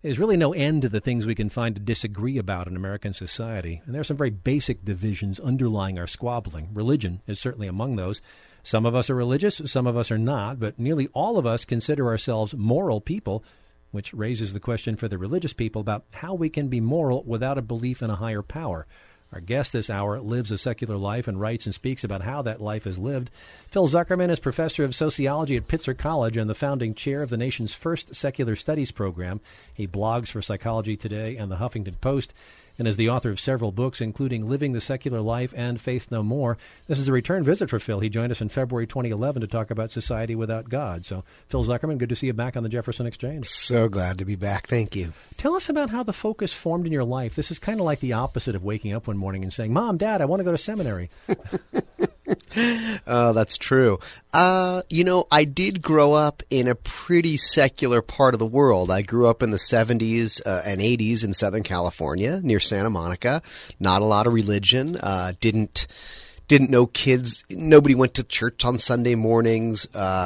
There's really no end to the things we can find to disagree about in American society, and there are some very basic divisions underlying our squabbling. Religion is certainly among those. Some of us are religious, some of us are not, but nearly all of us consider ourselves moral people, which raises the question for the religious people about how we can be moral without a belief in a higher power. Our guest this hour lives a secular life and writes and speaks about how that life is lived. Phil Zuckerman is professor of sociology at Pitzer College and the founding chair of the nation's first secular studies program. He blogs for Psychology Today and the Huffington Post and is the author of several books, including Living the Secular Life and Faith No More. This is a return visit for Phil. He joined us in February 2011 to talk about society without God. So, Phil Zuckerman, good to see you back on the Jefferson Exchange. So glad to be back. Thank you. Tell us about how the focus formed in your life. This is kind of like the opposite of waking up one morning and saying, Mom, Dad, I want to go to seminary. Oh, that's true. I did grow up in a pretty secular part of the world. I grew up in the 70s and 80s in Southern California near Santa Monica. Not a lot of religion. Didn't know kids. Nobody went to church on Sunday mornings.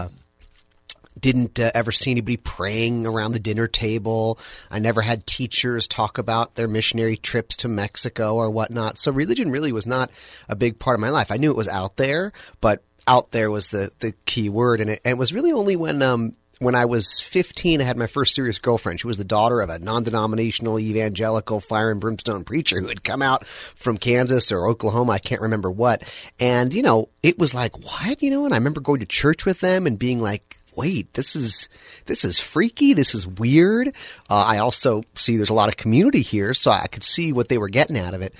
Didn't ever see anybody praying around the dinner table. I never had teachers talk about their missionary trips to Mexico or whatnot. So religion really was not a big part of my life. I knew it was out there, but out there was the key word. And it was really only when I was 15, I had my first serious girlfriend. She was the daughter of a non-denominational evangelical fire and brimstone preacher who had come out from Kansas or Oklahoma. I can't remember what. And, it was like, what? And I remember going to church with them and being like, wait, this is freaky. This is weird. I also see there's a lot of community here, so I could see what they were getting out of it.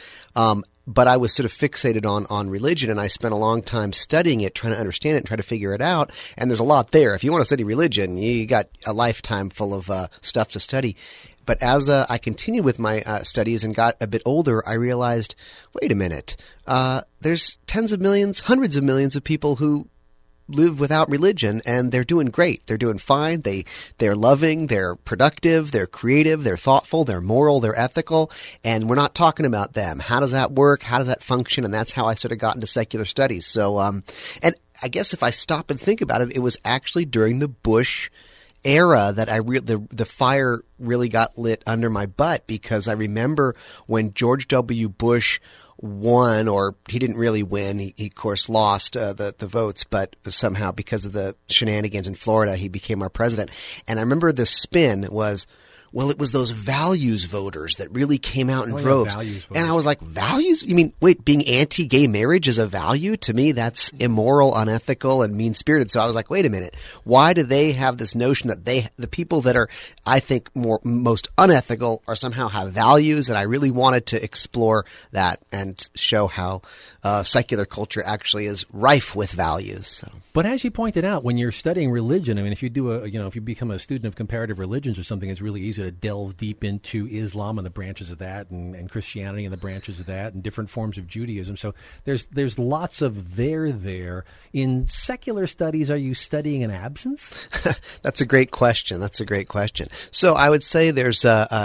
But I was sort of fixated on religion, and I spent a long time studying it, trying to understand it and try to figure it out. And there's a lot there. If you want to study religion, you got a lifetime full of stuff to study. But as I continued with my studies and got a bit older, I realized, wait a minute, there's tens of millions, hundreds of millions of people who live without religion, and they're doing great. They're doing fine. They're loving, they're productive, they're creative, they're thoughtful, they're moral, they're ethical, and we're not talking about them. How does that work? How does that function? And that's how I sort of got into secular studies. So, and I guess if I stop and think about it, it was actually during the Bush era that the fire really got lit under my butt, because I remember when George W. Bush won, or he didn't really win. He of course lost the votes, but somehow because of the shenanigans in Florida, he became our president. And I remember the spin was, well, it was those values voters that really came out in droves. And I was like, values? You mean, wait, being anti-gay marriage is a value? To me, that's immoral, unethical, and mean-spirited. So I was like, wait a minute. Why do they have this notion that the people that are, I think, most unethical are somehow have values? And I really wanted to explore that and show how secular culture actually is rife with values. So. But as you pointed out, when you're studying religion, I mean, if you do if you become a student of comparative religions or something, it's really easy to delve deep into Islam and the branches of that, and Christianity and the branches of that, and different forms of Judaism. So there's lots of there. In secular studies, are you studying an absence? That's a great question. So I would say there's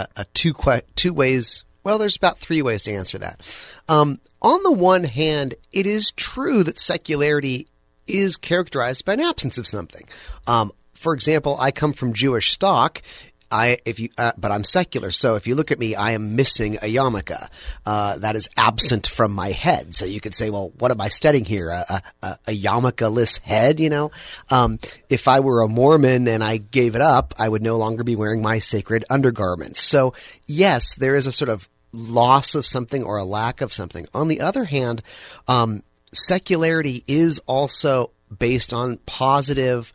two ways. Well, there's about three ways to answer that. On the one hand, it is true that secularity is characterized by an absence of something. For example, I come from Jewish stock. But I'm secular. So if you look at me, I am missing a yarmulke. That is absent from my head. So you could say, well, what am I studying here? A yarmulke-less head, If I were a Mormon and I gave it up, I would no longer be wearing my sacred undergarments. So yes, there is a sort of loss of something or a lack of something. On the other hand, secularity is also based on positive,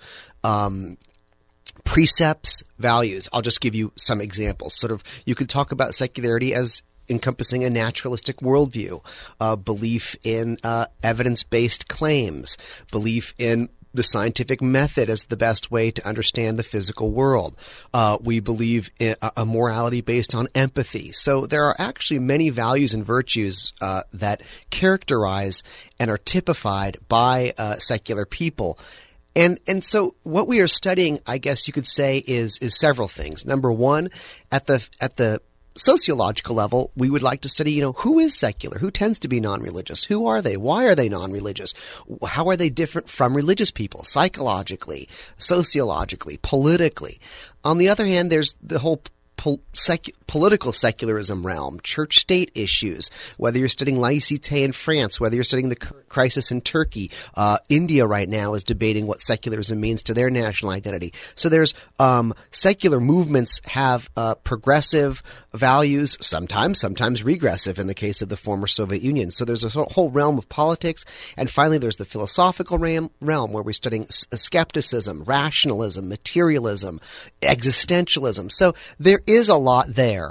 precepts, values. I'll just give you some examples. You could talk about secularity as encompassing a naturalistic worldview, belief in evidence-based claims, belief in the scientific method as the best way to understand the physical world. We believe in a morality based on empathy. So there are actually many values and virtues that characterize and are typified by secular people. And so what we are studying, I guess you could say, is several things. Number one, at the sociological level, we would like to study, who is secular? Who tends to be non-religious? Who are they? Why are they non-religious? How are they different from religious people? Psychologically, sociologically, politically. On the other hand, there's the whole political secularism realm, church-state issues, whether you're studying laïcité in France, whether you're studying the crisis in Turkey. India right now is debating what secularism means to their national identity. So there's secular movements have progressive values, sometimes regressive in the case of the former Soviet Union. So there's a whole realm of politics. And finally, there's the philosophical realm where we're studying skepticism, rationalism, materialism, existentialism. So there is a lot there.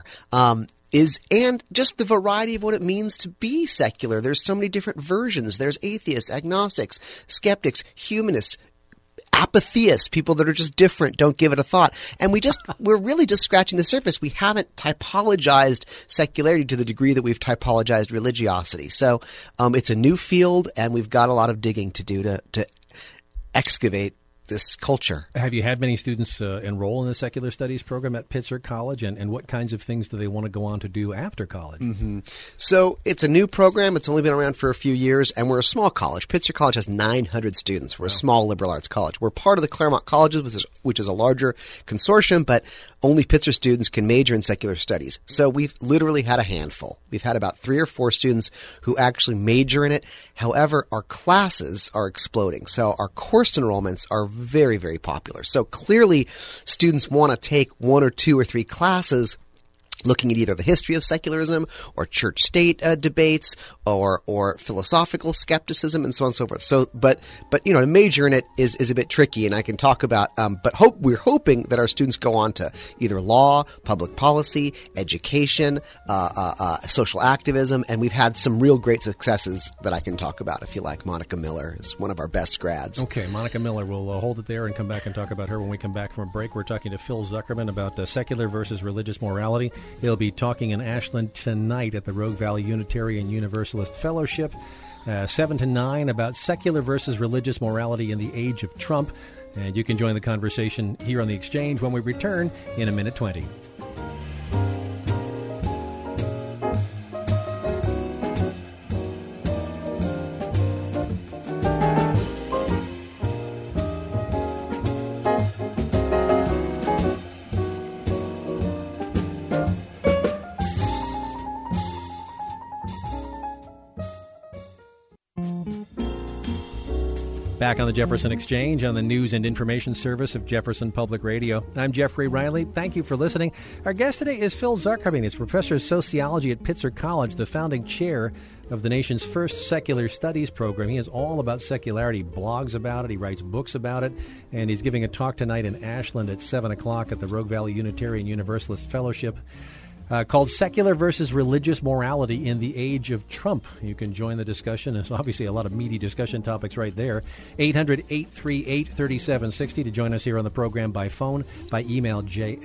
And just the variety of what it means to be secular. There's so many different versions. There's atheists, agnostics, skeptics, humanists, apatheists, people that are just different, don't give it a thought. And we're really just scratching the surface. We haven't typologized secularity to the degree that we've typologized religiosity. So it's a new field, and we've got a lot of digging to do to excavate this culture. Have you had many students enroll in the secular studies program at Pitzer College, and what kinds of things do they want to go on to do after college? Mm-hmm. So it's a new program. It's only been around for a few years, and we're a small college. Pitzer College has 900 students. We're a small liberal arts college. We're part of the Claremont Colleges, which is a larger consortium, but only Pitzer students can major in secular studies. So we've literally had a handful. We've had about 3 or 4 students who actually major in it. However, our classes are exploding. So our course enrollments are very, very popular. So clearly, students want to take 1 or 2 or 3 classes looking at either the history of secularism or church-state debates or philosophical skepticism and so on and so forth. So, but to major in it is a bit tricky, and I can talk about. We're hoping that our students go on to either law, public policy, education, social activism, and we've had some real great successes that I can talk about if you like. Monica Miller is one of our best grads. Okay, Monica Miller. We'll hold it there and come back and talk about her when we come back from a break. We're talking to Phil Zuckerman about secular versus religious morality. He'll be talking in Ashland tonight at the Rogue Valley Unitarian Universalist Fellowship, 7 to 9, about secular versus religious morality in the age of Trump. And you can join the conversation here on The Exchange when we return in a minute 20. Back on the Jefferson Exchange on the News and Information Service of Jefferson Public Radio. I'm Jeffrey Riley. Thank you for listening. Our guest today is Phil Zuckerman. He's professor of sociology at Pitzer College, the founding chair of the nation's first secular studies program. He is all about secularity. He blogs about it. He writes books about it. And he's giving a talk tonight in Ashland at 7 o'clock at the Rogue Valley Unitarian Universalist Fellowship. Called Secular versus Religious Morality in the Age of Trump. You can join the discussion. There's obviously a lot of meaty discussion topics right there. 800-838-3760 to join us here on the program by phone, by email,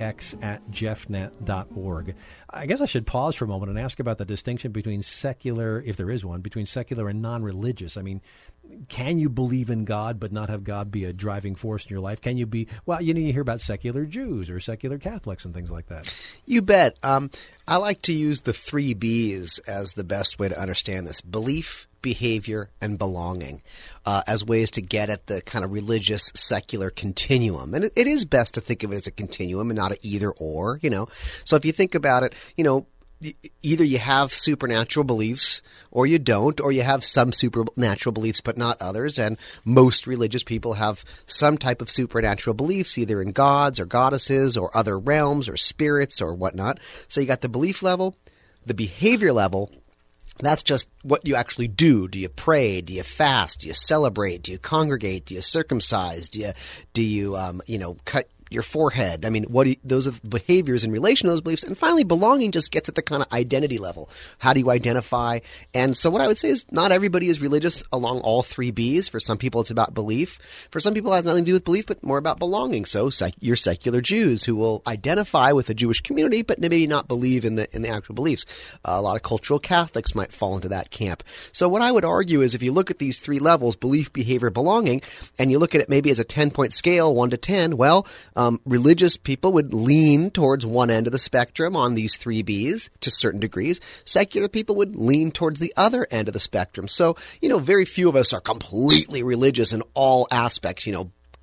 jx@jeffnet.org. I guess I should pause for a moment and ask about the distinction between secular, if there is one, between secular and non-religious. I mean, can you believe in God but not have God be a driving force in your life? Can you be, you hear about secular Jews or secular Catholics and things like that. You bet. I like to use the 3 B's as the best way to understand this: belief, behavior, and belonging, as ways to get at the kind of religious secular continuum. And it is best to think of it as a continuum and not an either or, So if you think about it, either you have supernatural beliefs or you don't, or you have some supernatural beliefs but not others. And most religious people have some type of supernatural beliefs, either in gods or goddesses or other realms or spirits or whatnot. So you got the belief level, the behavior level. That's just what you actually do. Do you pray? Do you fast? Do you celebrate? Do you congregate? Do you circumcise? Do you cut your forehead? I mean, those are behaviors in relation to those beliefs. And finally, belonging just gets at the kind of identity level. How do you identify? And so what I would say is not everybody is religious along all 3 B's. For some people, it's about belief. For some people, it has nothing to do with belief, but more about belonging. So you're secular Jews who will identify with the Jewish community, but maybe not believe in the actual beliefs. A lot of cultural Catholics might fall into that camp. So what I would argue is if you look at these 3 levels, belief, behavior, belonging, and you look at it maybe as a 10-point scale, 1 to 10, religious people would lean towards one end of the spectrum on these 3 B's to certain degrees. Secular people would lean towards the other end of the spectrum. So, very few of us are completely religious in all aspects,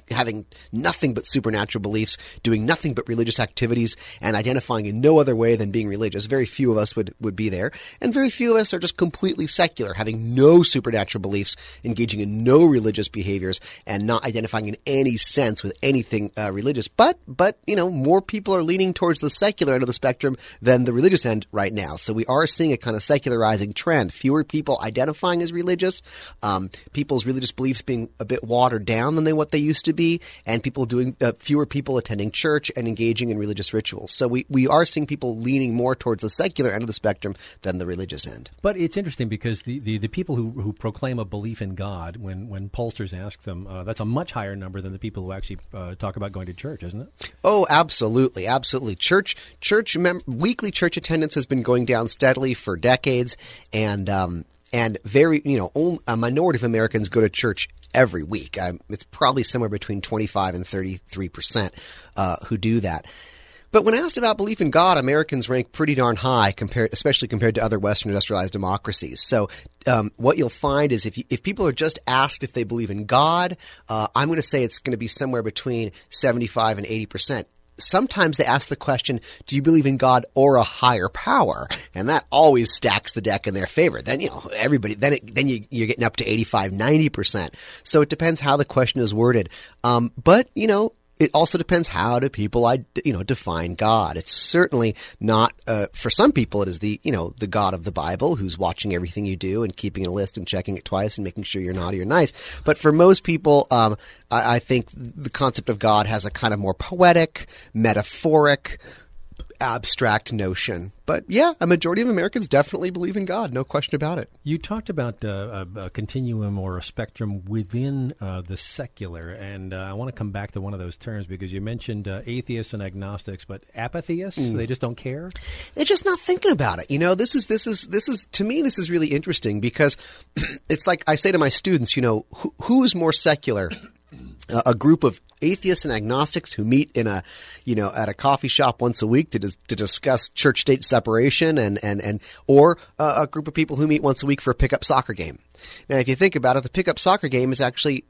having nothing but supernatural beliefs, doing nothing but religious activities, and identifying in no other way than being religious. Very few of us would be there. And very few of us are just completely secular, having no supernatural beliefs, engaging in no religious behaviors, and not identifying in any sense with anything religious. But more people are leaning towards the secular end of the spectrum than the religious end right now. So we are seeing a kind of secularizing trend. Fewer people identifying as religious, people's religious beliefs being a bit watered down than what they used to be, and fewer people attending church and engaging in religious rituals. So we are seeing people leaning more towards the secular end of the spectrum than the religious end. But it's interesting because the people who proclaim a belief in God, when pollsters ask them, that's a much higher number than the people who actually talk about going to church, isn't it? Oh, absolutely, absolutely. Weekly church attendance has been going down steadily for decades, and a minority of Americans go to church every week. It's probably somewhere between 25 and 33% who do that. But when asked about belief in God, Americans rank pretty darn high, especially compared to other Western industrialized democracies. So what you'll find is if people are just asked if they believe in God, I'm going to say it's going to be somewhere between 75 and 80%. Sometimes they ask the question, do you believe in God or a higher power? And that always stacks the deck in their favor. Then, everybody, then you're getting up to 85, 90%. So it depends how the question is worded. But it also depends how do people, define God. It's certainly not, for some people it is the God of the Bible who's watching everything you do and keeping a list and checking it twice and making sure you're naughty or nice. But for most people, I think the concept of God has a kind of more poetic, metaphoric, abstract notion. But yeah, a majority of Americans definitely believe in God, no question about it. You talked about a continuum or a spectrum within the secular, and I want to come back to one of those terms because you mentioned atheists and agnostics, but apatheists, they just don't care? They're just not thinking about it. This is to me, this is really interesting because it's like I say to my students, who is more secular? A group of atheists and agnostics who meet in at a coffee shop once a week to discuss church-state separation, or a group of people who meet once a week for a pickup soccer game. Now, if you think about it, the pickup soccer game is actually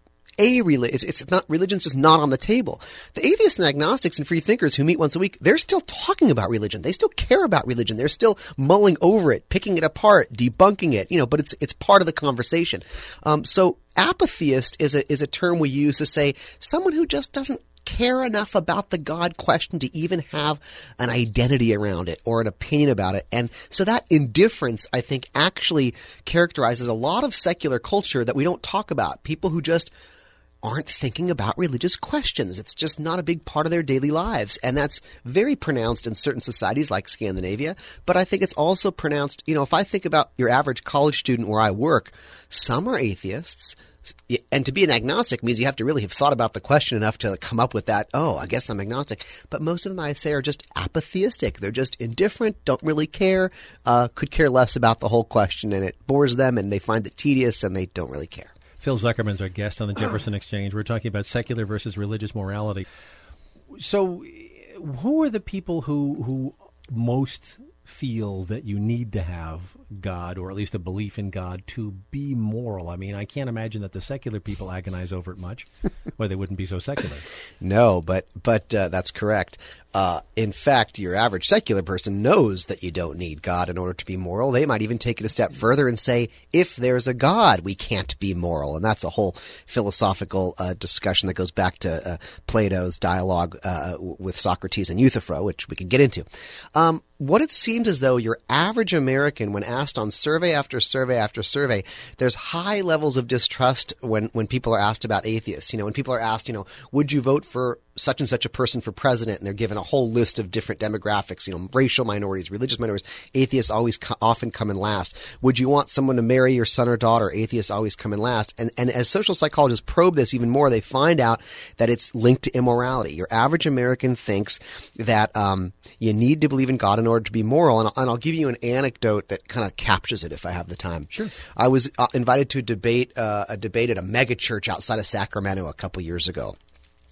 it's not, religion's just not on the table. The atheists and agnostics and free thinkers who meet once a week, they're still talking about religion. They still care about religion. They're still mulling over it, picking it apart, debunking it, but it's part of the conversation. So apatheist is a term we use to say someone who just doesn't care enough about the God question to even have an identity around it or an opinion about it. And so that indifference, I think, actually characterizes a lot of secular culture that we don't talk about. People who just aren't thinking about religious questions. It's just not a big part of their daily lives. And that's very pronounced in certain societies like Scandinavia. But I think it's also pronounced, if I think about your average college student where I work, some are atheists. And to be an agnostic means you have to really have thought about the question enough to come up with that, I guess I'm agnostic. But most of them, I say, are just apatheistic. They're just indifferent, don't really care, could care less about the whole question, and it bores them, and they find it tedious, and they don't really care. Phil Zuckerman's our guest on the Jefferson Exchange. We're talking about secular versus religious morality. So who are the people who most feel that you need to have God, or at least a belief in God, to be moral? I mean, I can't imagine that the secular people agonize over it much, or they wouldn't be so secular. No, but that's correct. In fact, your average secular person knows that you don't need God in order to be moral. They might even take it a step further and say, if there's a God, we can't be moral. And that's a whole philosophical discussion that goes back to Plato's dialogue with Socrates and Euthyphro, which we can get into. What it seems as though your average American, when asked on survey after survey after survey, there's high levels of distrust when people are asked about atheists. When people are asked, would you vote for such and such a person for president, and they're given a whole list of different demographics, racial minorities, religious minorities. Atheists often come in last. Would you want someone to marry your son or daughter? Atheists always come in last. And as social psychologists probe this even more, they find out that it's linked to immorality. Your average American thinks that you need to believe in God in order to be moral. And I'll give you an anecdote that kind of captures it if I have the time. Sure. I was invited to a debate at a mega church outside of Sacramento a couple years ago.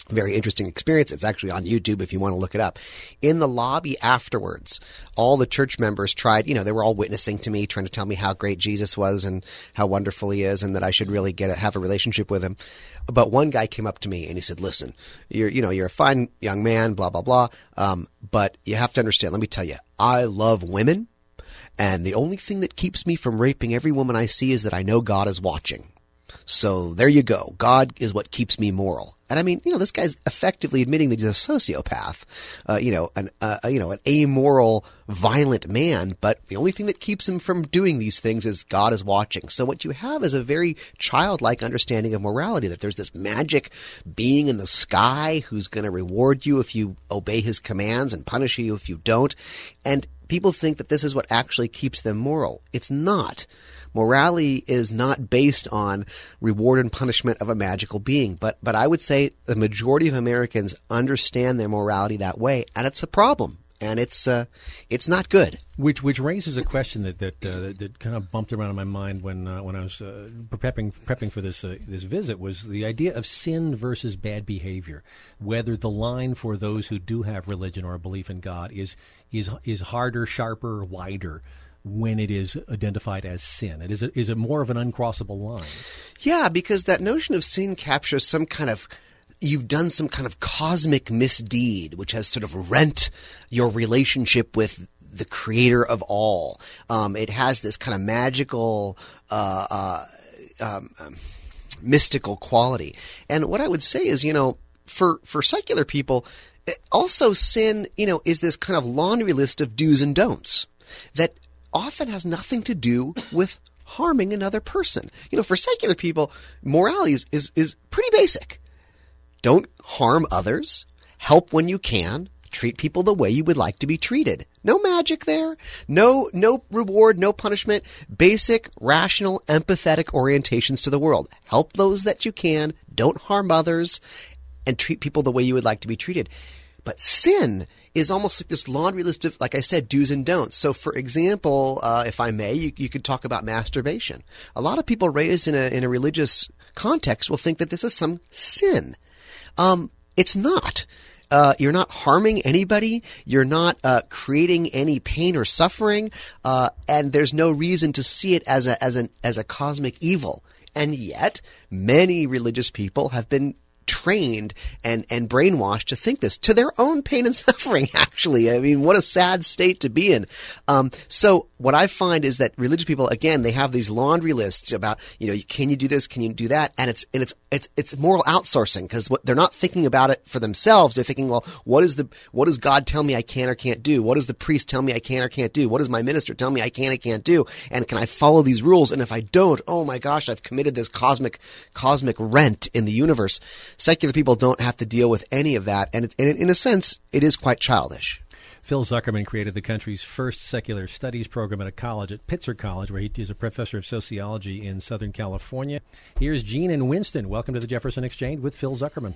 Very interesting experience. It's actually on YouTube if you want to look it up. In the lobby afterwards, all the church members tried, they were all witnessing to me, trying to tell me how great Jesus was and how wonderful he is and that I should really have a relationship with him. But one guy came up to me and he said, listen, you're a fine young man, blah, blah, blah. But you have to understand, let me tell you, I love women. And the only thing that keeps me from raping every woman I see is that I know God is watching. So there you go. God is what keeps me moral. And I mean, this guy's effectively admitting that he's a sociopath, an amoral, violent man. But the only thing that keeps him from doing these things is God is watching. So what you have is a very childlike understanding of morality, that there's this magic being in the sky who's going to reward you if you obey his commands and punish you if you don't. And people think that this is what actually keeps them moral. It's not. Morality is not based on reward and punishment of a magical being. But I would say the majority of Americans understand their morality that way, and it's a problem. And it's not good. Which raises a question that kind of bumped around in my mind when I was prepping for this visit, was the idea of sin versus bad behavior. Whether the line for those who do have religion or a belief in God is harder, sharper, wider when it is identified as sin. Is it more of an uncrossable line? Yeah, because that notion of sin captures some kind of, you've done some kind of cosmic misdeed, which has sort of rent your relationship with the creator of all. It has this kind of magical, mystical quality. And what I would say is, for secular people, also sin, is this kind of laundry list of do's and don'ts that often has nothing to do with harming another person. For secular people, morality is pretty basic. Don't harm others. Help when you can. Treat people the way you would like to be treated. No magic there. No reward, no punishment. Basic, rational, empathetic orientations to the world. Help those that you can. Don't harm others. And treat people the way you would like to be treated. But sin is almost like this laundry list of, like I said, do's and don'ts. So, for example, if I may, you could talk about masturbation. A lot of people raised in a religious context will think that this is some sin. It's not. You're not harming anybody. You're not creating any pain or suffering, and there's no reason to see it as a cosmic evil. And yet, many religious people have been trained and brainwashed to think this, to their own pain and suffering, actually. I mean, what a sad state to be in. So what I find is that religious people, again, they have these laundry lists about, can you do this? Can you do that? And it's moral outsourcing, because they're not thinking about it for themselves. They're thinking, well, what does God tell me I can or can't do? What does the priest tell me I can or can't do? What does my minister tell me I can or can't do? And can I follow these rules? And if I don't, oh my gosh, I've committed this cosmic rent in the universe. Secular people don't have to deal with any of that, and in a sense, it is quite childish. Phil Zuckerman created the country's first secular studies program at a college at Pitzer College, where he is a professor of sociology in Southern California. Here's Gene in Winston. Welcome to the Jefferson Exchange with Phil Zuckerman.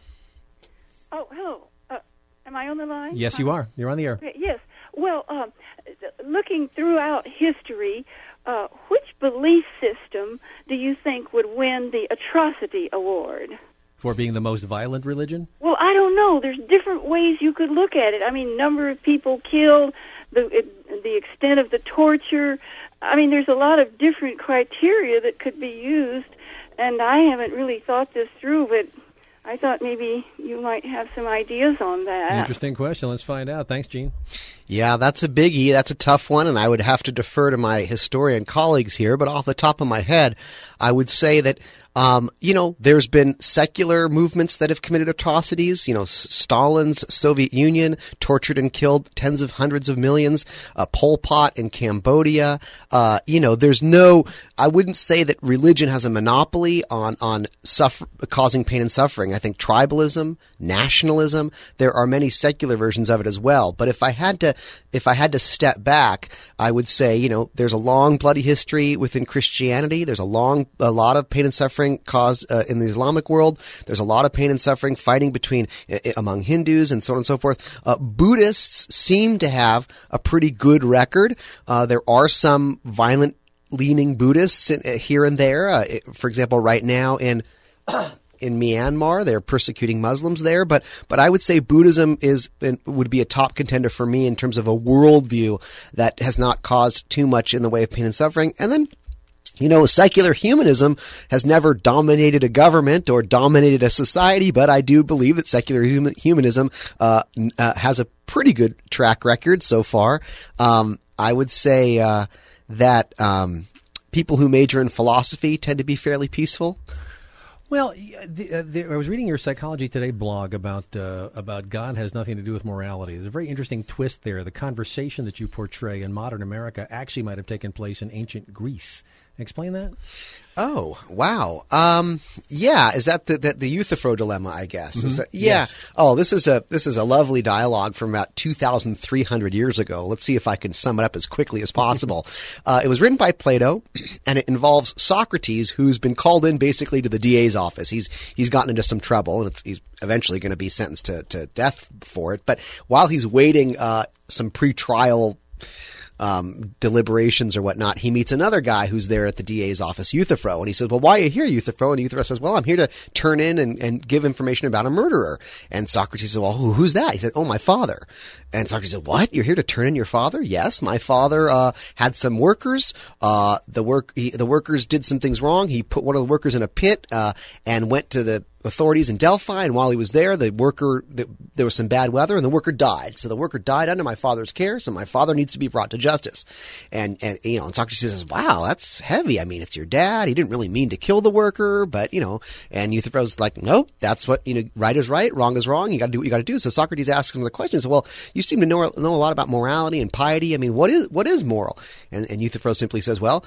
Oh, hello. Am I on the line? Yes, you are. You're on the air. Yes. Well, looking throughout history, which belief system do you think would win the Atrocity Award? For being the most violent religion? Well, I don't know. There's different ways you could look at it. I mean, number of people killed, the extent of the torture. I mean, there's a lot of different criteria that could be used, and I haven't really thought this through, but I thought maybe you might have some ideas on that. Interesting question. Let's find out. Thanks, Gene. Yeah, that's a biggie. That's a tough one, and I would have to defer to my historian colleagues here, but off the top of my head, I would say that there's been secular movements that have committed atrocities. Stalin's Soviet Union tortured and killed tens of hundreds of millions. Pol Pot in Cambodia. I wouldn't say that religion has a monopoly on causing pain and suffering. I think tribalism, nationalism, there are many secular versions of it as well. But if I had to step back, I would say, there's a long bloody history within Christianity. There's a lot of pain and suffering caused in the Islamic world. There's a lot of pain and suffering fighting among Hindus and so on and so forth. Buddhists seem to have a pretty good record. There are some violent leaning Buddhists here and there. For example, right now in in Myanmar. They're persecuting Muslims there, but I would say Buddhism would be a top contender for me in terms of a worldview that has not caused too much in the way of pain and suffering. And then, secular humanism has never dominated a government or dominated a society, but I do believe that secular humanism has a pretty good track record so far. I would say that people who major in philosophy tend to be fairly peaceful. Well, I was reading your Psychology Today blog about God has nothing to do with morality. There's a very interesting twist there. The conversation that you portray in modern America actually might have taken place in ancient Greece. Explain that? Oh, wow. Yeah. Is that the Euthyphro dilemma, I guess? Mm-hmm. Yeah. Yes. Oh, this is a lovely dialogue from about 2,300 years ago. Let's see if I can sum it up as quickly as possible. It was written by Plato, and it involves Socrates, who's been called in basically to the DA's office. He's gotten into some trouble, and he's eventually going to be sentenced to death for it. But while he's waiting, some pre-trial deliberations or whatnot, he meets another guy who's there at the DA's office, Euthyphro, and he says, well, why are you here, Euthyphro? And Euthyphro says, well, I'm here to turn in and give information about a murderer. And Socrates said, well, who's that? He said, oh, my father. And Socrates said, what? You're here to turn in your father? Yes, my father had some workers. The workers did some things wrong. He put one of the workers in a pit and went to the authorities in Delphi, and while he was there, there was some bad weather, and the worker died. So the worker died under my father's care, so my father needs to be brought to justice. And Socrates says, wow, that's heavy. I mean, it's your dad. He didn't really mean to kill the worker, but, and Euthyphro's like, nope, that's what, right is right, wrong is wrong. You got to do what you got to do. So Socrates asks him the question, he says, well, you seem to know a lot about morality and piety. I mean, what is moral? And Euthyphro simply says, well,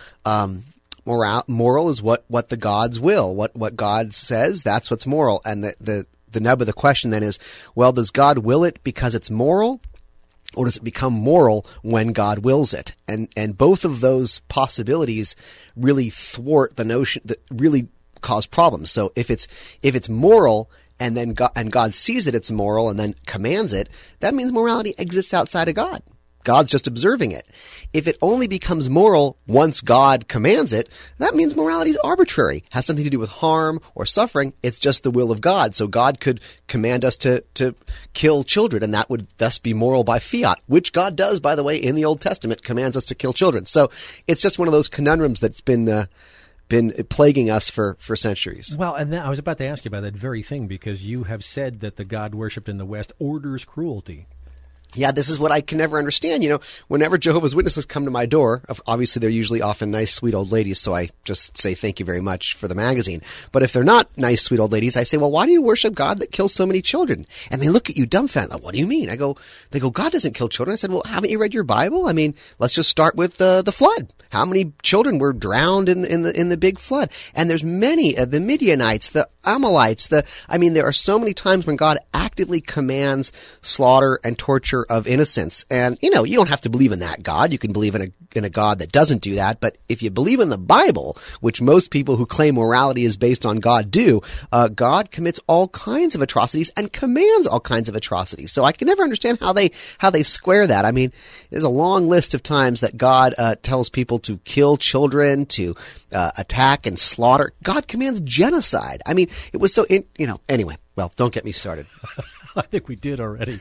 moral is what the gods will. What God says, that's what's moral. And the nub of the question then is, well, does God will it because it's moral, or does it become moral when God wills it? And both of those possibilities really thwart the notion, that really cause problems. So if it's moral, and then God sees that it's moral and then commands it, that means morality exists outside of God. God's just observing it. If it only becomes moral once God commands it, that means morality is arbitrary. Has something to do with harm or suffering. It's just the will of God. So God could command us to kill children, and that would thus be moral by fiat, which God does, by the way, in the Old Testament, commands us to kill children. So it's just one of those conundrums that's been plaguing us for centuries. Well, and I was about to ask you about that very thing, because you have said that the God worshipped in the West orders cruelty. Yeah, this is what I can never understand. Whenever Jehovah's Witnesses come to my door, obviously they're usually often nice, sweet old ladies, so I just say thank you very much for the magazine. But if they're not nice, sweet old ladies, I say, well, why do you worship God that kills so many children? And they look at you dumbfounded. What do you mean? They go, God doesn't kill children. I said, well, haven't you read your Bible? I mean, let's just start with the flood. How many children were drowned in the big flood? And there's many, the Midianites, the Amalekites, there are so many times when God actively commands slaughter and torture of innocents. And, you don't have to believe in that God. You can believe in a God that doesn't do that. But if you believe in the Bible, which most people who claim morality is based on God do, God commits all kinds of atrocities and commands all kinds of atrocities. So I can never understand how they square that. I mean, there's a long list of times that God tells people to kill children, to attack and slaughter. God commands genocide. I mean, it was so, anyway, well, don't get me started. I think we did already.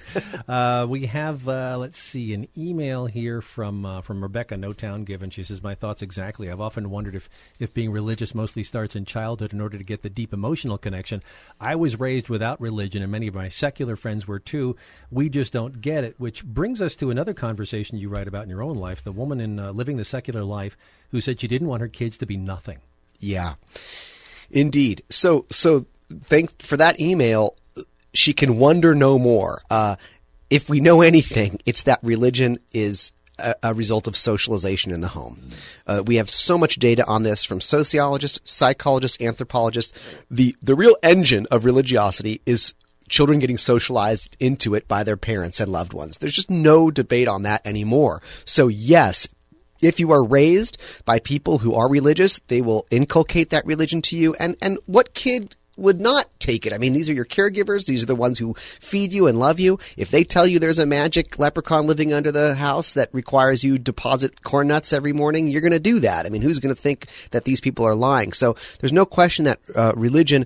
We have, let's see, an email here from Rebecca, No Town Given. She says, my thoughts exactly. I've often wondered if being religious mostly starts in childhood in order to get the deep emotional connection. I was raised without religion, and many of my secular friends were too. We just don't get it, which brings us to another conversation you write about in your own life, the woman in Living the Secular Life who said she didn't want her kids to be nothing. Yeah, indeed. So thank for that email. She can wonder no more. If we know anything, it's that religion is a result of socialization in the home. We have so much data on this from sociologists, psychologists, anthropologists. The real engine of religiosity is children getting socialized into it by their parents and loved ones. There's just no debate on that anymore. So yes, if you are raised by people who are religious, they will inculcate that religion to you. And what kid would not take it? I mean, these are your caregivers. These are the ones who feed you and love you. If they tell you there's a magic leprechaun living under the house that requires you deposit corn nuts every morning, you're going to do that. I mean, who's going to think that these people are lying? So there's no question that religion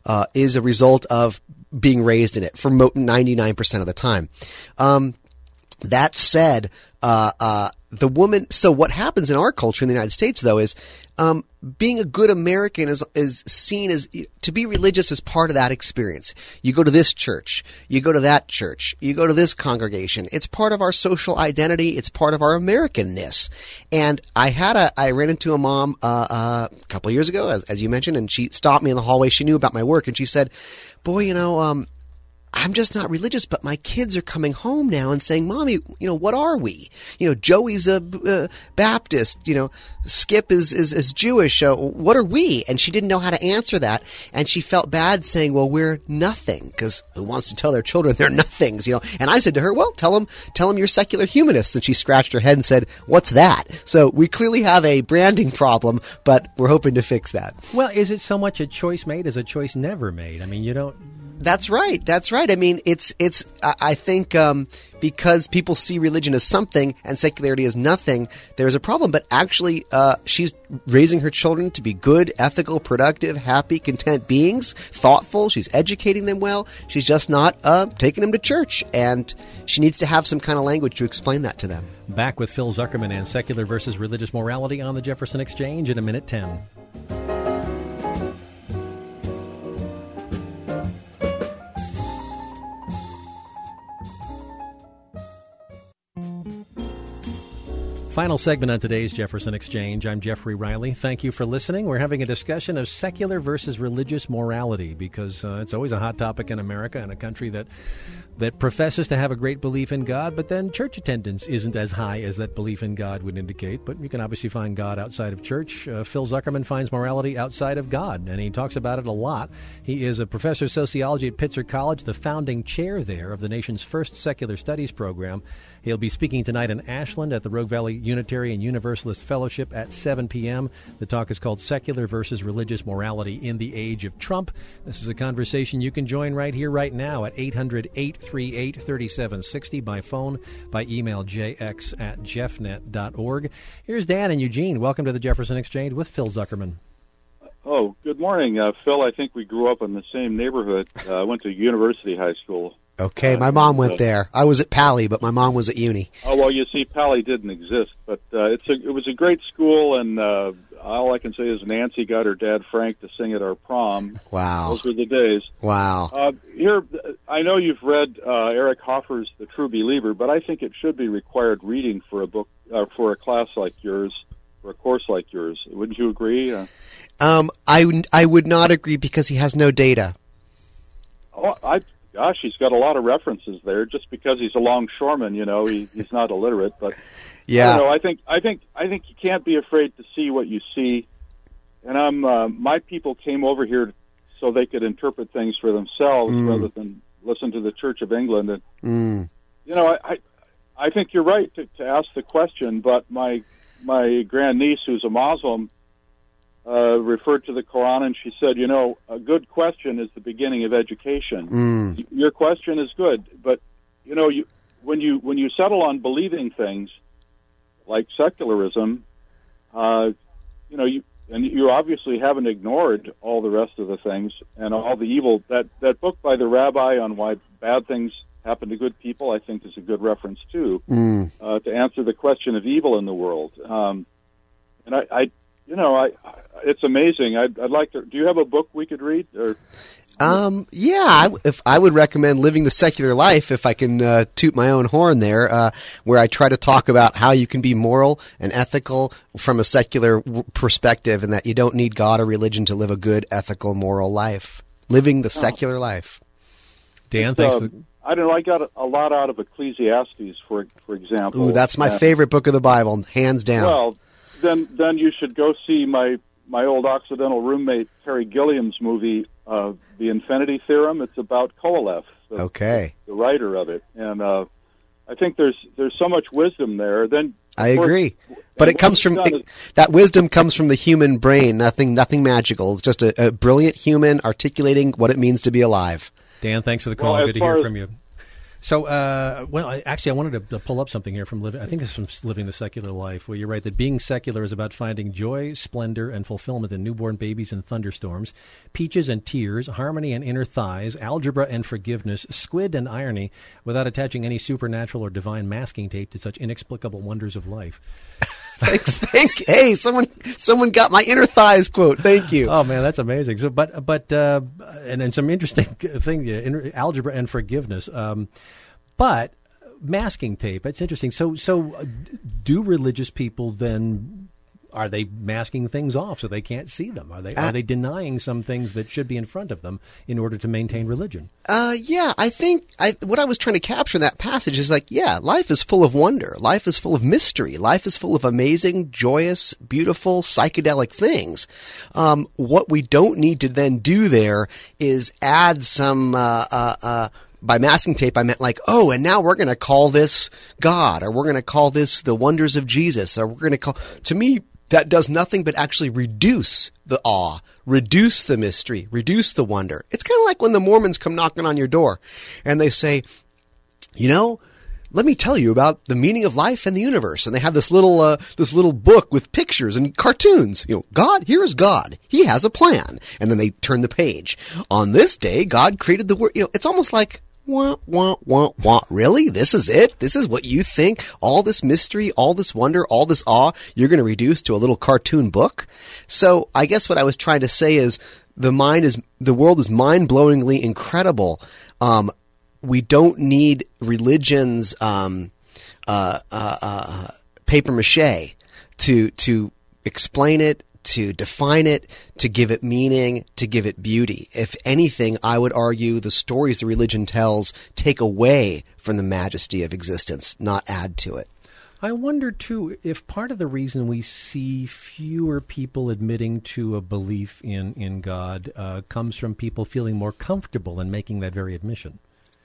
is a result of being raised in it for 99% of the time. That said, the woman. So what happens in our culture in the United States, though, is being a good American is seen as to be religious as part of that experience. You go to this church, you go to that church, you go to this congregation. It's part of our social identity. It's part of our Americanness. And I ran into a mom a couple of years ago, as you mentioned, and she stopped me in the hallway. She knew about my work, and she said, "Boy, I'm just not religious, but my kids are coming home now and saying, 'Mommy, what are we? Joey's a Baptist, Skip is Jewish. What are we?' And she didn't know how to answer that. And she felt bad saying, 'Well, we're nothing,' because who wants to tell their children they're nothings, And I said to her, 'Well, tell them you're secular humanists.' And she scratched her head and said, 'What's that?' So we clearly have a branding problem, but we're hoping to fix that. Well, is it so much a choice made as a choice never made? I mean, you don't... That's right. I mean, I think, because people see religion as something and secularity as nothing, there's a problem. But actually, she's raising her children to be good, ethical, productive, happy, content beings, thoughtful. She's educating them well. She's just not, taking them to church. And she needs to have some kind of language to explain that to them. Back with Phil Zuckerman and Secular versus Religious Morality on the Jefferson Exchange in a minute 10. Final segment on today's Jefferson Exchange. I'm Jeffrey Riley. Thank you for listening. We're having a discussion of secular versus religious morality because it's always a hot topic in America, in a country that professes to have a great belief in God, but then church attendance isn't as high as that belief in God would indicate. But you can obviously find God outside of church. Phil Zuckerman finds morality outside of God, and he talks about it a lot. He is a professor of sociology at Pitzer College, the founding chair there of the nation's first secular studies program. He'll be speaking tonight in Ashland at the Rogue Valley Unitarian Universalist Fellowship at 7 p.m. The talk is called Secular versus Religious Morality in the Age of Trump. This is a conversation you can join right here, right now at 800-838-3760 by phone, by email, jx@jeffnet.org. Here's Dan and Eugene. Welcome to the Jefferson Exchange with Phil Zuckerman. Oh, good morning, Phil. I think we grew up in the same neighborhood. I went to University High School. Okay, my mom went there. I was at Pally, but my mom was at Uni. Oh, well, you see, Pally didn't exist, but it was a great school, and all I can say is Nancy got her dad Frank to sing at our prom. Wow. Those were the days. Wow. Here, I know you've read Eric Hoffer's The True Believer, but I think it should be required reading for a book, for a class like yours, for a course like yours. Wouldn't you agree? I would not agree because he has no data. Gosh, he's got a lot of references there. Just because he's a longshoreman, he's not illiterate. But yeah, I think you can't be afraid to see what you see. And my people came over here so they could interpret things for themselves rather than listen to the Church of England. And I think you're right to ask the question. But my grandniece, who's a Muslim, referred to the Quran, and she said, a good question is the beginning of education. Your question is good, but when you settle on believing things like secularism, you obviously haven't ignored all the rest of the things and all the evil. That book by the rabbi on why bad things happen to good people, I think, is a good reference too, to answer the question of evil in the world. It's amazing. I'd like to. Do you have a book we could read? Or if I would recommend Living the Secular Life, if I can toot my own horn there, where I try to talk about how you can be moral and ethical from a secular perspective, and that you don't need God or religion to live a good, ethical, moral life. Living the Secular Life. Dan, thanks. I don't know. I got a lot out of Ecclesiastes, for example. Ooh, that's my favorite book of the Bible, hands down. Well, then you should go see my old Occidental roommate Terry Gilliam's movie, The Infinity Theorem. It's about Koheleth, the writer of it, and I think there's so much wisdom there. Then I agree, but it comes from that wisdom comes from the human brain. Nothing magical. It's just a brilliant human articulating what it means to be alive. Dan, thanks for the call. Good to hear from you. So, I wanted to pull up something here from Living. I think it's from Living the Secular Life, where you write that being secular is about finding joy, splendor, and fulfillment in newborn babies and thunderstorms, peaches and tears, harmony and inner thighs, algebra and forgiveness, squid and irony, without attaching any supernatural or divine masking tape to such inexplicable wonders of life. Thanks. Hey, someone got my inner thighs quote. Thank you. Oh man, that's amazing. So, and then some interesting thing, algebra and forgiveness. But masking tape, it's interesting. So do religious people then, are they masking things off so they can't see them? Are they denying some things that should be in front of them in order to maintain religion? Yeah, I think what I was trying to capture in that passage is life is full of wonder. Life is full of mystery. Life is full of amazing, joyous, beautiful, psychedelic things. What we don't need to then do there is add some, by masking tape, I meant and now we're going to call this God, or we're going to call this the wonders of Jesus, or we're going to call, to me, that does nothing but actually reduce the awe, reduce the mystery, reduce the wonder. It's kind of like when the Mormons come knocking on your door and they say, let me tell you about the meaning of life and the universe. And they have this little book with pictures and cartoons. God, here is God. He has a plan. And then they turn the page. On this day, God created the world. It's almost like, wah, wah, wah, wah. Really? This is it? This is what you think? All this mystery, all this wonder, all this awe, you're going to reduce to a little cartoon book? So I guess what I was trying to say is the world is mind-blowingly incredible. We don't need religion's paper mache to explain it, to define it, to give it meaning, to give it beauty. If anything, I would argue the stories the religion tells take away from the majesty of existence, not add to it. I wonder, too, if part of the reason we see fewer people admitting to a belief in God comes from people feeling more comfortable in making that very admission.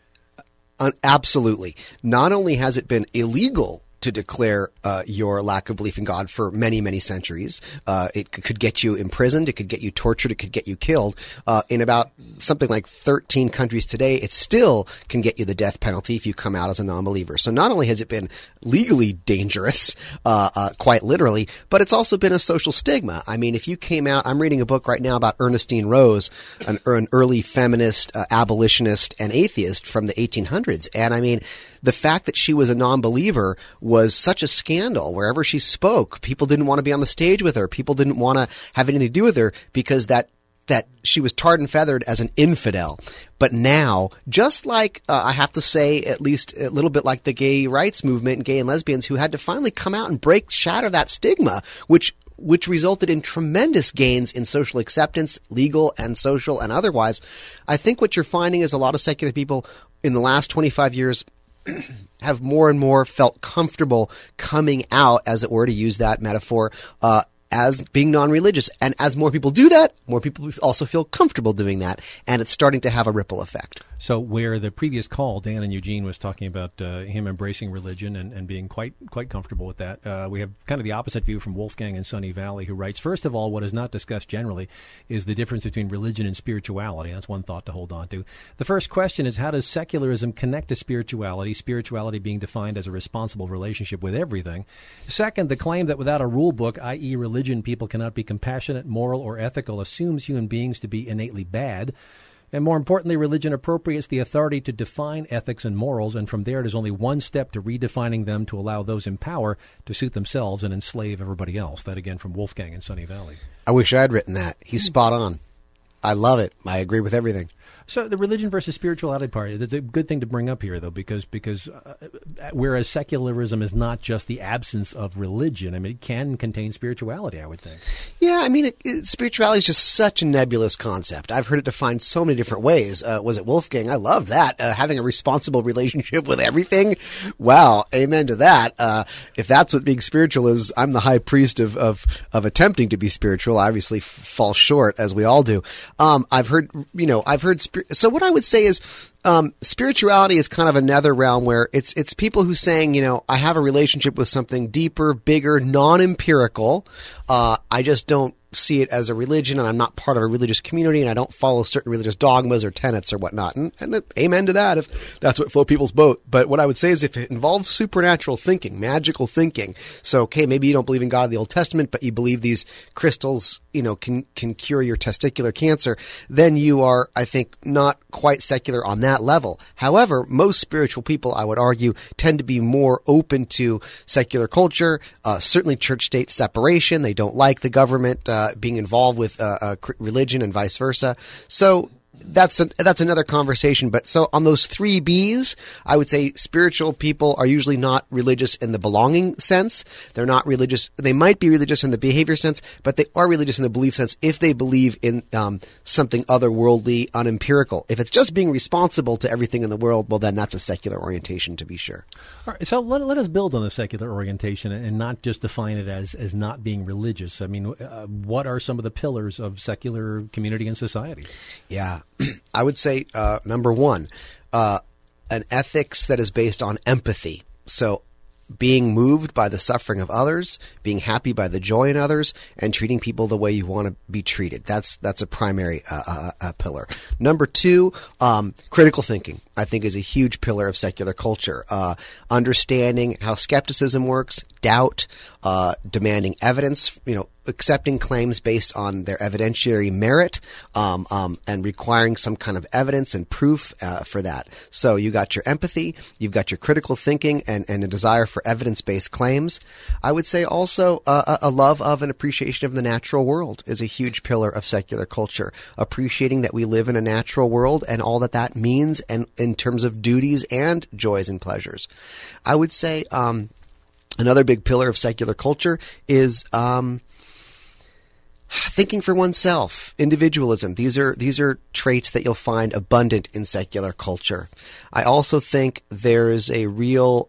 Absolutely. Not only has it been illegal to declare your lack of belief in God for many, many centuries. It could get you imprisoned. It could get you tortured. It could get you killed. In about something like 13 countries today, it still can get you the death penalty if you come out as a non-believer. So not only has it been legally dangerous, quite literally, but it's also been a social stigma. I mean, if you came out, I'm reading a book right now about Ernestine Rose, an early feminist, abolitionist, and atheist from the 1800s. And I mean, the fact that she was a non-believer was such a scandal. Wherever she spoke, people didn't want to be on the stage with her. People didn't want to have anything to do with her because that she was tarred and feathered as an infidel. But now, just like, I have to say, at least a little bit like the gay rights movement and gay and lesbians who had to finally come out and shatter that stigma, which resulted in tremendous gains in social acceptance, legal and social and otherwise. I think what you're finding is a lot of secular people in the last 25 years have more and more felt comfortable coming out, as it were, to use that metaphor, as being non-religious. And as more people do that, more people also feel comfortable doing that. And it's starting to have a ripple effect. So where the previous call, Dan and Eugene was talking about him embracing religion and being quite comfortable with that, we have kind of the opposite view from Wolfgang in Sunny Valley, who writes, first of all, what is not discussed generally is the difference between religion and spirituality. That's one thought to hold on to. The first question is, how does secularism connect to spirituality, spirituality being defined as a responsible relationship with everything? Second, the claim that without a rule book, i.e. religion, people cannot be compassionate, moral, or ethical, assumes human beings to be innately bad. And more importantly, religion appropriates the authority to define ethics and morals, and from there it is only one step to redefining them to allow those in power to suit themselves and enslave everybody else. That again from Wolfgang in Sunny Valley. I wish I had written that. He's spot on. I love it. I agree with everything. So the religion versus spirituality part, that's a good thing to bring up here, though, because whereas secularism is not just the absence of religion, I mean, it can contain spirituality, I would think. Yeah, I mean, spirituality is just such a nebulous concept. I've heard it defined so many different ways. Was it Wolfgang? I love that. Having a responsible relationship with everything. Wow, amen to that. If that's what being spiritual is, I'm the high priest of attempting to be spiritual. I obviously fall short, as we all do. I've heard so what I would say is, spirituality is kind of another realm where it's people who saying, I have a relationship with something deeper, bigger, non-empirical. I just don't see it as a religion, and I'm not part of a religious community, and I don't follow certain religious dogmas or tenets or whatnot. And amen to that if that's what float people's boat. But what I would say is if it involves supernatural thinking, magical thinking, so, okay, maybe you don't believe in God of the Old Testament, but you believe these crystals, can cure your testicular cancer, then you are, I think, not quite secular on that level. However, most spiritual people, I would argue, tend to be more open to secular culture, certainly church-state separation. They don't like the government being involved with religion and vice versa. So that's another conversation. But so on those 3 B's, I would say spiritual people are usually not religious in the belonging sense. They're not religious. They might be religious in the behavior sense, but they are religious in the belief sense if they believe in something otherworldly, unempirical. If it's just being responsible to everything in the world, well, then that's a secular orientation, to be sure. All right, so let us build on the secular orientation and not just define it as not being religious. I mean, what are some of the pillars of secular community and society? Yeah. I would say, number one, an ethics that is based on empathy. So being moved by the suffering of others, being happy by the joy in others, and treating people the way you want to be treated. That's a primary pillar. Number 2, critical thinking, I think, is a huge pillar of secular culture. Understanding how skepticism works, doubt, demanding evidence, accepting claims based on their evidentiary merit, and requiring some kind of evidence and proof for that. So you got your empathy, you've got your critical thinking, and a desire for evidence-based claims. I would say also a love of and appreciation of the natural world is a huge pillar of secular culture. Appreciating that we live in a natural world and all that means, and in terms of duties and joys and pleasures. I would say another big pillar of secular culture is thinking for oneself, individualism. These are traits that you'll find abundant in secular culture. I also think there is a real,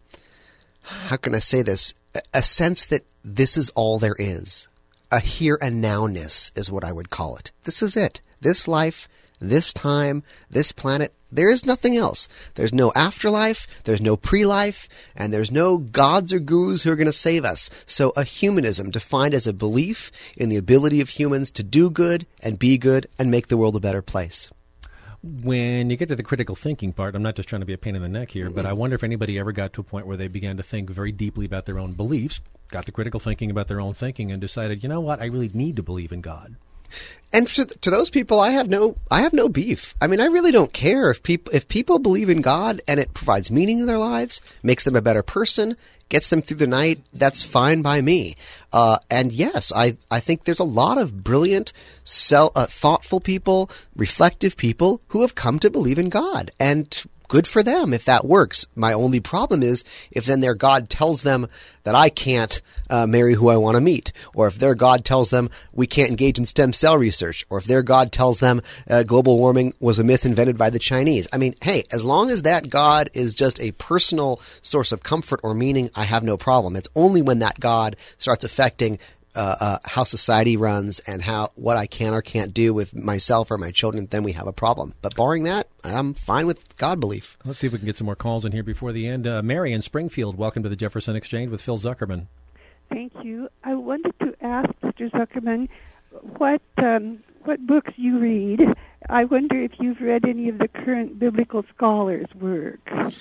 how can I say this? A sense that this is all there is. A here and now-ness is what I would call it. This is it. This life, this time, this planet, there is nothing else. There's no afterlife, there's no pre-life, and there's no gods or gurus who are going to save us. So a humanism defined as a belief in the ability of humans to do good and be good and make the world a better place. When you get to the critical thinking part, I'm not just trying to be a pain in the neck here, but I wonder if anybody ever got to a point where they began to think very deeply about their own beliefs, got to critical thinking about their own thinking, and decided, you know what, I really need to believe in God. And to those people, I have no beef. I mean, I really don't care if people believe in God and it provides meaning in their lives, makes them a better person, gets them through the night. That's fine by me. And yes, I think there's a lot of brilliant, thoughtful people, reflective people who have come to believe in God, and good for them if that works. My only problem is if then their God tells them that I can't marry who I want to meet, or if their God tells them we can't engage in stem cell research, or if their God tells them global warming was a myth invented by the Chinese. I mean, hey, as long as that God is just a personal source of comfort or meaning, I have no problem. It's only when that God starts affecting how society runs and what I can or can't do with myself or my children, then we have a problem. But barring that, I'm fine with God belief. Let's see if we can get some more calls in here before the end. Mary in Springfield, welcome to the Jefferson Exchange with Phil Zuckerman. Thank you. I wanted to ask Mr. Zuckerman what books you read. I wonder if you've read any of the current biblical scholars' work.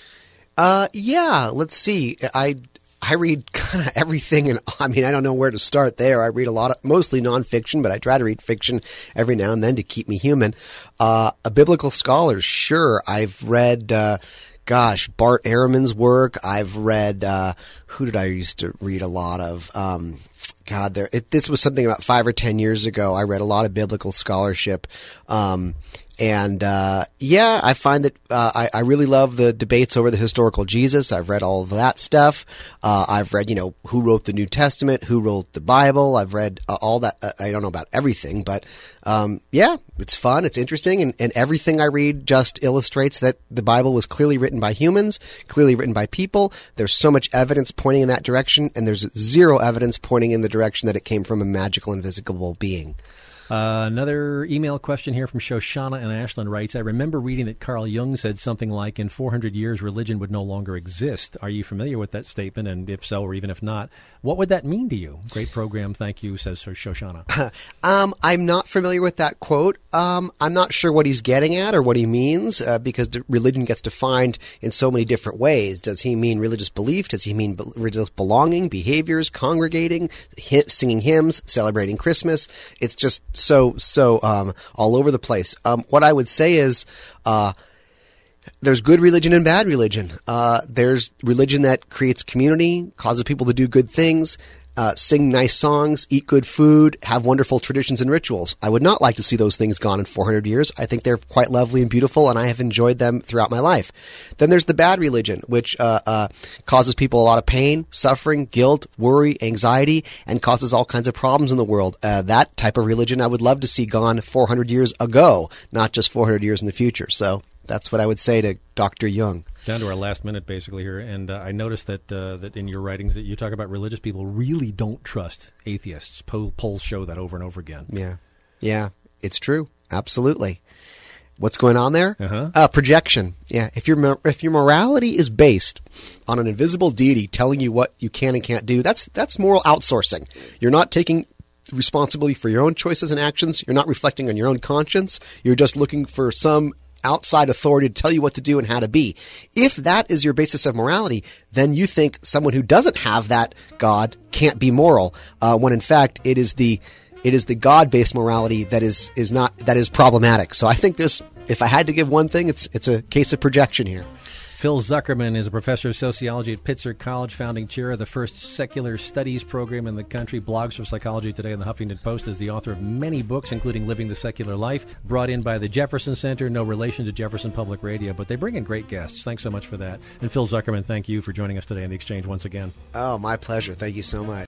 Yeah, let's see. I read kind of everything, and I mean, I don't know where to start there. I read mostly nonfiction, but I try to read fiction every now and then to keep me human. A biblical scholars, sure. I've read, Bart Ehrman's work. I've read, who did I used to read a lot of? This was something about 5 or 10 years ago. I read a lot of biblical scholarship. I find that I really love the debates over the historical Jesus. I've read all of that stuff. I've read, who wrote the New Testament, who wrote the Bible. I've read all that. I don't know about everything, but it's fun. It's interesting. And everything I read just illustrates that the Bible was clearly written by humans, clearly written by people. There's so much evidence pointing in that direction, and there's zero evidence pointing in the direction that it came from a magical, invisible being. Another email question here from Shoshana and Ashland writes, I remember reading that Carl Jung said something like, in 400 years, religion would no longer exist. Are you familiar with that statement? And if so, or even if not, what would that mean to you? Great program. Thank you, says Shoshana. I'm not familiar with that quote. I'm not sure what he's getting at or what he means, because religion gets defined in so many different ways. Does he mean religious belief? Does he mean religious belonging, behaviors, congregating, singing hymns, celebrating Christmas? It's just so all over the place. What I would say is, there's good religion and bad religion. There's religion that creates community, causes people to do good things, sing nice songs, eat good food, have wonderful traditions and rituals. I would not like to see those things gone in 400 years. I think they're quite lovely and beautiful, and I have enjoyed them throughout my life. Then there's the bad religion, which causes people a lot of pain, suffering, guilt, worry, anxiety, and causes all kinds of problems in the world. That type of religion I would love to see gone 400 years ago, not just 400 years in the future. So that's what I would say to Dr. Jung. Down to our last minute, basically, here, and I noticed that that in your writings that you talk about religious people really don't trust atheists. Polls show that over and over again. Yeah, it's true. Absolutely. What's going on there? Projection. Yeah, if your morality is based on an invisible deity telling you what you can and can't do, that's moral outsourcing. You're not taking responsibility for your own choices and actions. You're not reflecting on your own conscience. You're just looking for some outside authority to tell you what to do and how to be. If that is your basis of morality, then you think someone who doesn't have that God can't be moral, when in fact it is the God-based morality that is problematic. So I think if I had to give one thing, it's a case of projection here. Phil Zuckerman is a professor of sociology at Pitzer College, founding chair of the first secular studies program in the country, blogs for Psychology Today and the Huffington Post, is the author of many books, including Living the Secular Life, brought in by the Jefferson Center, no relation to Jefferson Public Radio, but they bring in great guests. Thanks so much for that. And Phil Zuckerman, thank you for joining us today on The Exchange once again. Oh, my pleasure. Thank you so much.